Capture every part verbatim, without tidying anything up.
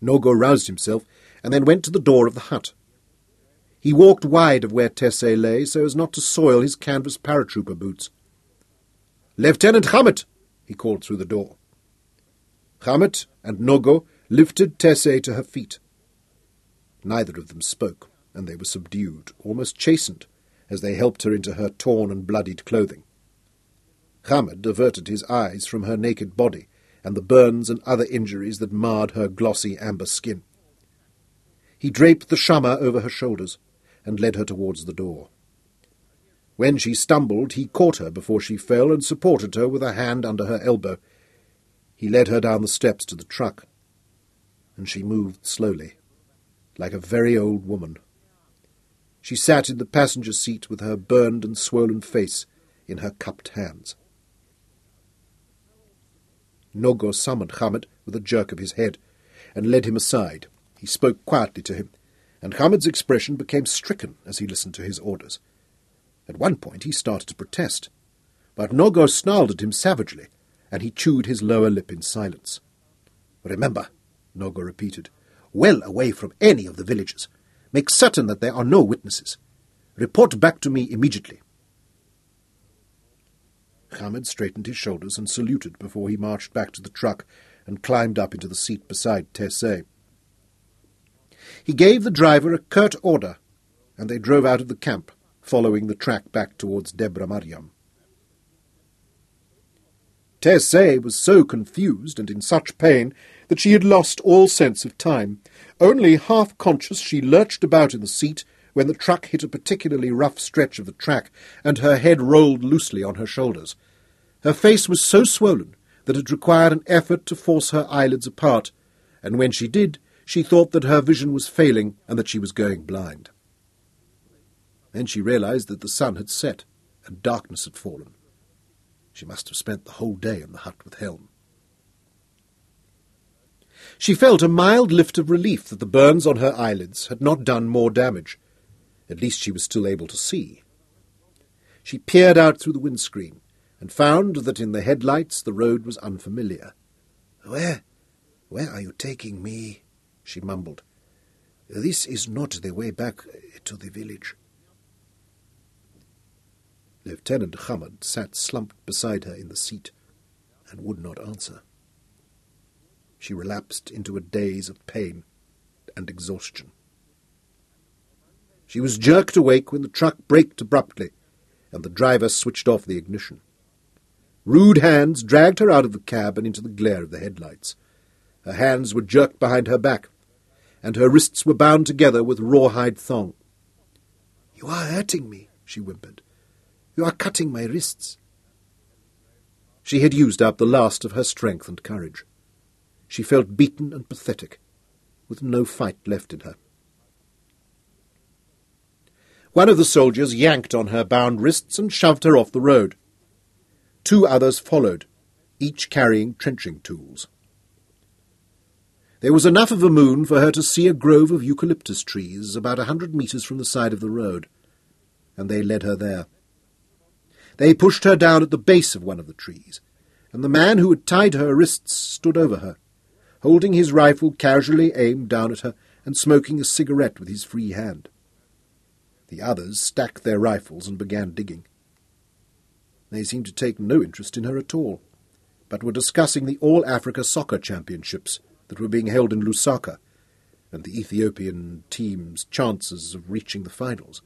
Nogo roused himself and then went to the door of the hut. He walked wide of where Tessé lay so as not to soil his canvas paratrooper boots. "Lieutenant Hammett!" he called through the door. Hammett and Nogo lifted Tessé to her feet. Neither of them spoke, and they were subdued, almost chastened, as they helped her into her torn and bloodied clothing. Hammett averted his eyes from her naked body and the burns and other injuries that marred her glossy amber skin. He draped the shama over her shoulders and led her towards the door. When she stumbled, he caught her before she fell and supported her with a hand under her elbow. He led her down the steps to the truck, and she moved slowly, like a very old woman. She sat in the passenger seat with her burned and swollen face in her cupped hands. Nogo summoned Hammett with a jerk of his head and led him aside. He spoke quietly to him, and Hammett's expression became stricken as he listened to his orders. At one point he started to protest, but Nogo snarled at him savagely, and he chewed his lower lip in silence. "Remember," Nogo repeated, "well away from any of the villages. Make certain that there are no witnesses. Report back to me immediately." Hammett straightened his shoulders and saluted before he marched back to the truck and climbed up into the seat beside Tessé. He gave the driver a curt order, and they drove out of the camp, following the track back towards Debra Mariam. Tessé was so confused and in such pain that she had lost all sense of time. Only half-conscious, she lurched about in the seat when the truck hit a particularly rough stretch of the track, and her head rolled loosely on her shoulders. Her face was so swollen that it required an effort to force her eyelids apart, and when she did, she thought that her vision was failing and that she was going blind. Then she realized that the sun had set and darkness had fallen. She must have spent the whole day in the hut with Helm. She felt a mild lift of relief that the burns on her eyelids had not done more damage. At least she was still able to see. She peered out through the windscreen and found that in the headlights the road was unfamiliar. "Where, where are you taking me?" she mumbled. "This is not the way back to the village." Lieutenant Hammett sat slumped beside her in the seat and would not answer. She relapsed into a daze of pain and exhaustion. She was jerked awake when the truck braked abruptly and the driver switched off the ignition. Rude hands dragged her out of the cab and into the glare of the headlights. Her hands were jerked behind her back, and her wrists were bound together with rawhide thong. "You are hurting me," she whimpered. "You are cutting my wrists." She had used up the last of her strength and courage. She felt beaten and pathetic, with no fight left in her. One of the soldiers yanked on her bound wrists and shoved her off the road. Two others followed, each carrying trenching tools. There was enough of a moon for her to see a grove of eucalyptus trees about a hundred metres from the side of the road, and they led her there. They pushed her down at the base of one of the trees, and the man who had tied her wrists stood over her, holding his rifle casually aimed down at her and smoking a cigarette with his free hand. The others stacked their rifles and began digging. They seemed to take no interest in her at all, but were discussing the All-Africa Soccer Championships that were being held in Lusaka, and the Ethiopian team's chances of reaching the finals.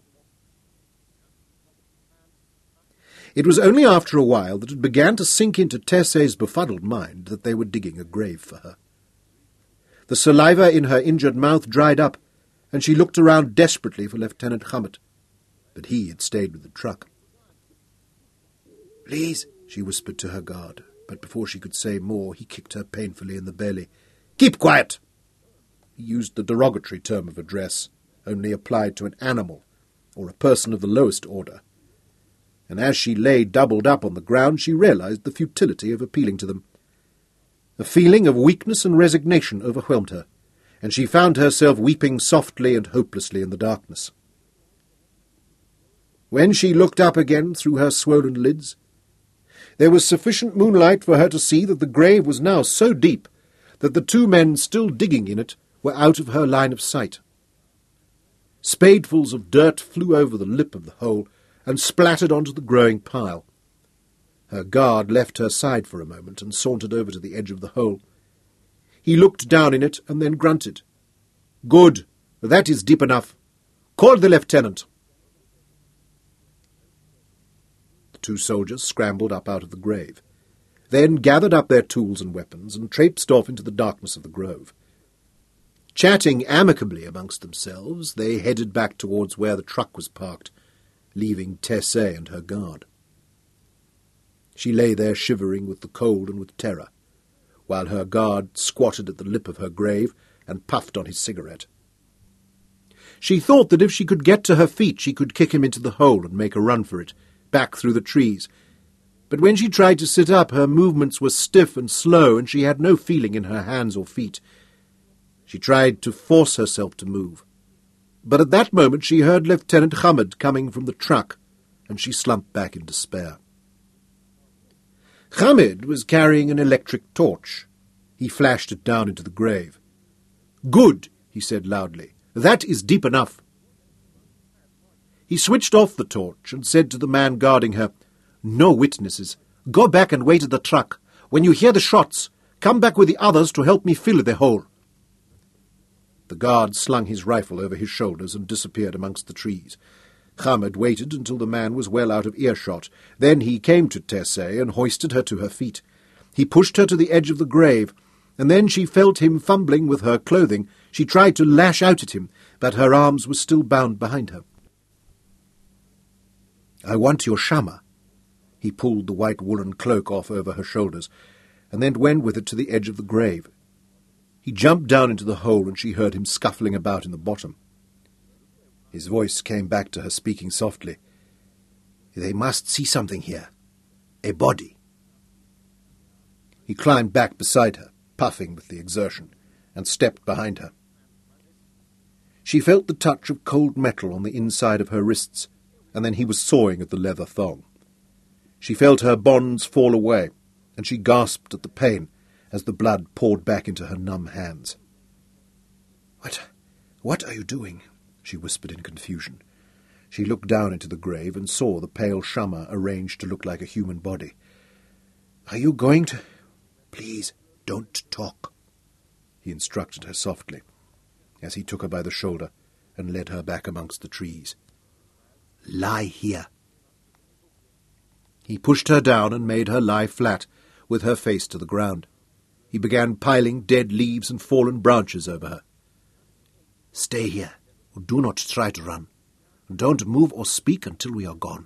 It was only after a while that it began to sink into Tessé's befuddled mind that they were digging a grave for her. The saliva in her injured mouth dried up, and she looked around desperately for Lieutenant Hammett, but he had stayed with the truck. "Please," she whispered to her guard, but before she could say more, he kicked her painfully in the belly. "Keep quiet!" He used the derogatory term of address, only applied to an animal or a person of the lowest order. And as she lay doubled up on the ground, she realized the futility of appealing to them. A feeling of weakness and resignation overwhelmed her, and she found herself weeping softly and hopelessly in the darkness. When she looked up again through her swollen lids, there was sufficient moonlight for her to see that the grave was now so deep that the two men still digging in it were out of her line of sight. Spadefuls of dirt flew over the lip of the hole and splattered onto the growing pile. Her guard left her side for a moment and sauntered over to the edge of the hole. He looked down in it and then grunted. "Good, that is deep enough. Call the lieutenant." The two soldiers scrambled up out of the grave, then gathered up their tools and weapons and traipsed off into the darkness of the grove. Chatting amicably amongst themselves, they headed back towards where the truck was parked, leaving Tesset and her guard. She lay there shivering with the cold and with terror, while her guard squatted at the lip of her grave and puffed on his cigarette. She thought that if she could get to her feet she could kick him into the hole and make a run for it, back through the trees. But when she tried to sit up, her movements were stiff and slow, and she had no feeling in her hands or feet. She tried to force herself to move. But at that moment she heard Lieutenant Hammad coming from the truck, and she slumped back in despair. Hammad was carrying an electric torch. He flashed it down into the grave. "Good," he said loudly. "That is deep enough." He switched off the torch and said to the man guarding her, "No witnesses. Go back and wait at the truck. When you hear the shots, come back with the others to help me fill the hole." The guard slung his rifle over his shoulders and disappeared amongst the trees. Hammad waited until the man was well out of earshot. Then he came to Tesset and hoisted her to her feet. He pushed her to the edge of the grave, and then she felt him fumbling with her clothing. She tried to lash out at him, but her arms were still bound behind her. "I want your shama." He pulled the white woolen cloak off over her shoulders, and then went with it to the edge of the grave. He jumped down into the hole, and she heard him scuffling about in the bottom. His voice came back to her, speaking softly. "They must see something here. A body." He climbed back beside her, puffing with the exertion, and stepped behind her. She felt the touch of cold metal on the inside of her wrists, and then he was sawing at the leather thong. She felt her bonds fall away, and she gasped at the pain as the blood poured back into her numb hands. What, what are you doing?" she whispered in confusion. She looked down into the grave and saw the pale shama arranged to look like a human body. "Are you going to—" "Please, don't talk," he instructed her softly, as he took her by the shoulder and led her back amongst the trees. "Lie here." He pushed her down and made her lie flat, with her face to the ground. He began piling dead leaves and fallen branches over her. "Stay here. Do not try to run. Don't move or speak until we are gone."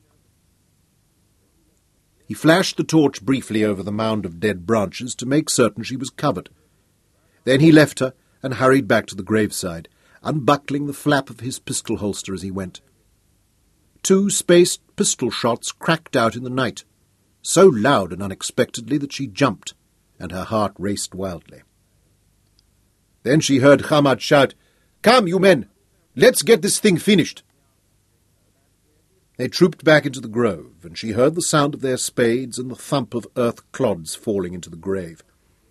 He flashed the torch briefly over the mound of dead branches to make certain she was covered. Then he left her and hurried back to the graveside, unbuckling the flap of his pistol holster as he went. Two spaced pistol shots cracked out in the night, so loud and unexpectedly that she jumped, and her heart raced wildly. Then she heard Hammad shout, "Come, you men! Let's get this thing finished!" They trooped back into the grove, and she heard the sound of their spades and the thump of earth clods falling into the grave.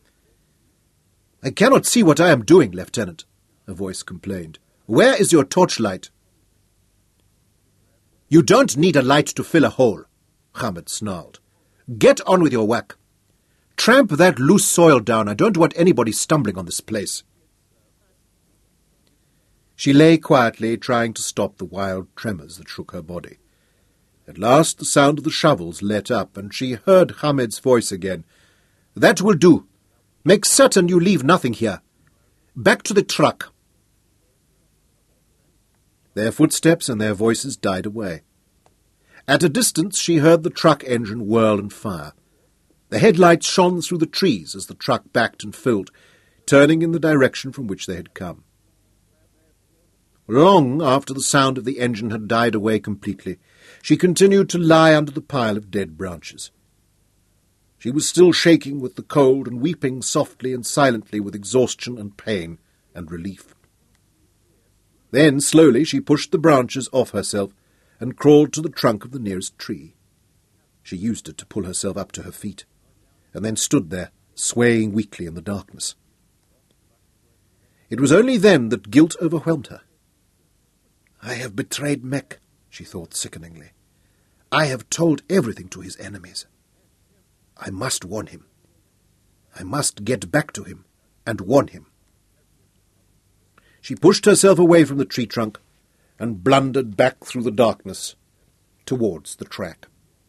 "I cannot see what I am doing, Lieutenant," a voice complained. "Where is your torchlight?" "You don't need a light to fill a hole," Hammad snarled. "Get on with your work. Tramp that loose soil down. I don't want anybody stumbling on this place." She lay quietly, trying to stop the wild tremors that shook her body. At last the sound of the shovels let up, and she heard Hamed's voice again. "That will do. Make certain you leave nothing here. Back to the truck." Their footsteps and their voices died away. At a distance she heard the truck engine whirl and fire. The headlights shone through the trees as the truck backed and filled, turning in the direction from which they had come. Long after the sound of the engine had died away completely, she continued to lie under the pile of dead branches. She was still shaking with the cold and weeping softly and silently with exhaustion and pain and relief. Then, slowly, she pushed the branches off herself and crawled to the trunk of the nearest tree. She used it to pull herself up to her feet, and then stood there, swaying weakly in the darkness. It was only then that guilt overwhelmed her. I have betrayed Mek, she thought sickeningly. I have told everything to his enemies. I must warn him. I must get back to him and warn him. She pushed herself away from the tree trunk and blundered back through the darkness towards the track.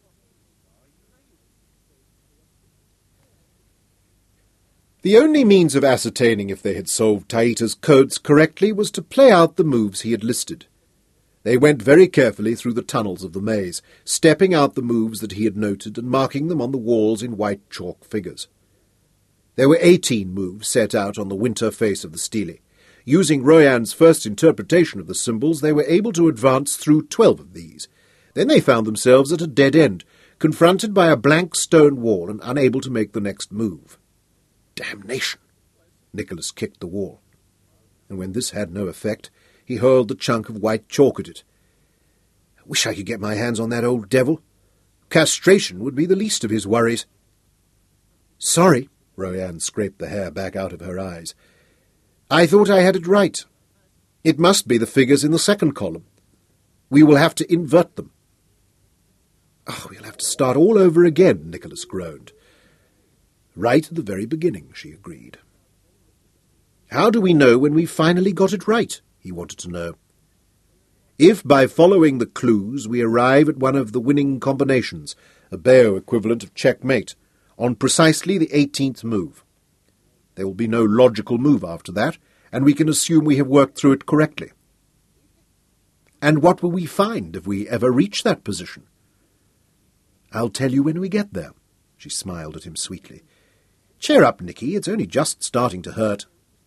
The only means of ascertaining if they had solved Taita's codes correctly was to play out the moves he had listed. They went very carefully through the tunnels of the maze, stepping out the moves that he had noted and marking them on the walls in white chalk figures. There were eighteen moves set out on the winter face of the stele. Using Royan's first interpretation of the symbols, they were able to advance through twelve of these. Then they found themselves at a dead end, confronted by a blank stone wall and unable to make the next move. Damnation! Nicholas kicked the wall. And when this had no effect, he hurled the chunk of white chalk at it. I wish I could get my hands on that old devil. Castration would be the least of his worries. Sorry, Royan scraped the hair back out of her eyes. I thought I had it right. It must be the figures in the second column. We will have to invert them. Oh, we'll have to start all over again, Nicholas groaned. Right at the very beginning, she agreed. How do we know when we've finally got it right? He wanted to know. If by following the clues we arrive at one of the winning combinations, a Bayo equivalent of checkmate, on precisely the eighteenth move. There will be no logical move after that, and we can assume we have worked through it correctly. And what will we find if we ever reach that position? I'll tell you when we get there. She smiled at him sweetly. Cheer up, Nicky, it's only just starting to hurt.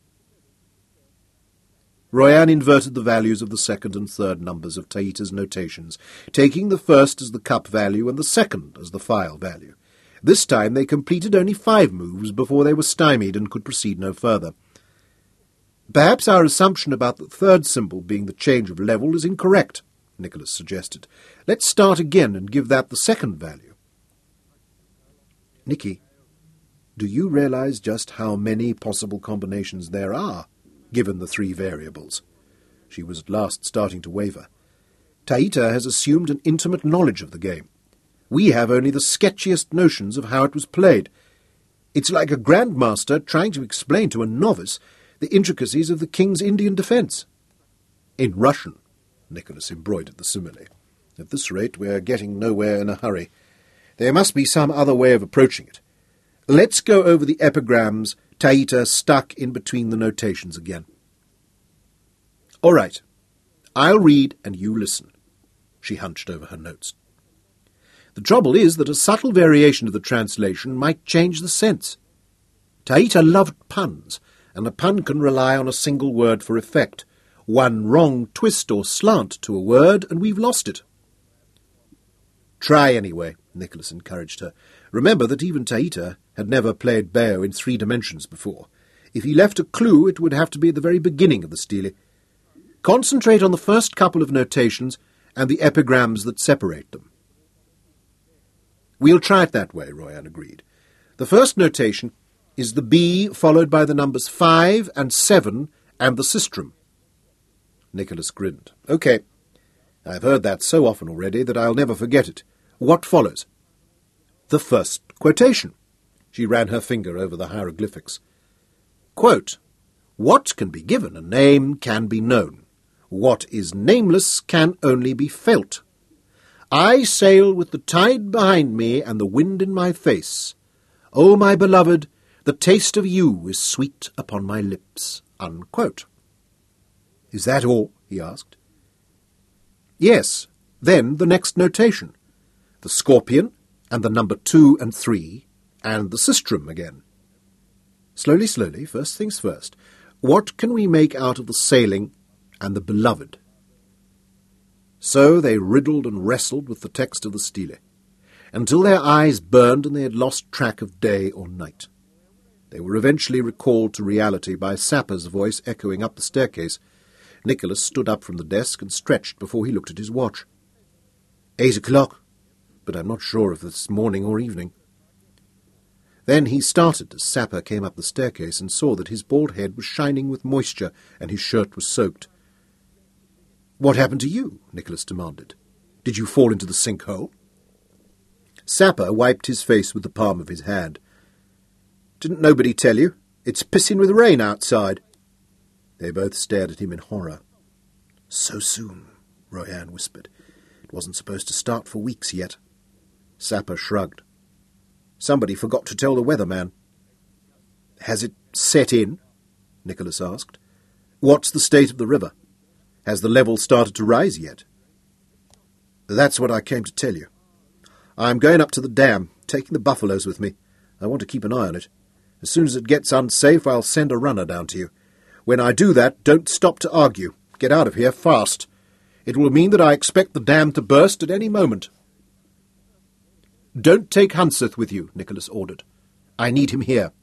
Royan inverted the values of the second and third numbers of Taita's notations, taking the first as the cup value and the second as the file value. This time they completed only five moves before they were stymied and could proceed no further. Perhaps our assumption about the third symbol being the change of level is incorrect, Nicholas suggested. Let's start again and give that the second value. Nicky, do you realize just how many possible combinations there are, given the three variables? She was at last starting to waver. Taita has assumed an intimate knowledge of the game. We have only the sketchiest notions of how it was played. It's like a grandmaster trying to explain to a novice the intricacies of the king's Indian defence. In Russian, Nicholas embroidered the simile. At this rate, we're getting nowhere in a hurry. There must be some other way of approaching it. Let's go over the epigrams Taita stuck in between the notations again. All right. I'll read and you listen. She hunched over her notes. The trouble is that a subtle variation of the translation might change the sense. Taita loved puns, and a pun can rely on a single word for effect. One wrong twist or slant to a word, and we've lost it. Try anyway, Nicholas encouraged her. Remember that even Taita had never played Bayo in three dimensions before. If he left a clue, it would have to be at the very beginning of the stele. Concentrate on the first couple of notations and the epigrams that separate them. We'll try it that way, Royan agreed. The first notation is the B followed by the numbers five and seven and the sistrum. Nicholas grinned. OK. I've heard that so often already that I'll never forget it. What follows? The first quotation. She ran her finger over the hieroglyphics. Quote, what can be given a name can be known. What is nameless can only be felt. I sail with the tide behind me and the wind in my face. O my beloved, the taste of you is sweet upon my lips. Unquote. Is that all? He asked. Yes. Then the next notation. The scorpion, and the number two and three, and the sistrum again. Slowly, slowly, first things first. What can we make out of the sailing and the beloved? So they riddled and wrestled with the text of the stele, until their eyes burned and they had lost track of day or night. They were eventually recalled to reality by Sapper's voice echoing up the staircase. Nicholas stood up from the desk and stretched before he looked at his watch. Eight o'clock, but I'm not sure if it's morning or evening. Then he started as Sapper came up the staircase and saw that his bald head was shining with moisture and his shirt was soaked. "What happened to you?" Nicholas demanded. "Did you fall into the sinkhole?" Sapper wiped his face with the palm of his hand. "Didn't nobody tell you? It's pissing with rain outside." They both stared at him in horror. "So soon," Royan whispered. "It wasn't supposed to start for weeks yet." Sapper shrugged. "Somebody forgot to tell the weatherman." "Has it set in?" Nicholas asked. "What's the state of the river? Has the level started to rise yet?" "That's what I came to tell you. I'm going up to the dam, taking the buffaloes with me. I want to keep an eye on it. As soon as it gets unsafe, I'll send a runner down to you. When I do that, don't stop to argue. Get out of here fast. It will mean that I expect the dam to burst at any moment." "Don't take Hunseth with you," Nicholas ordered. "I need him here."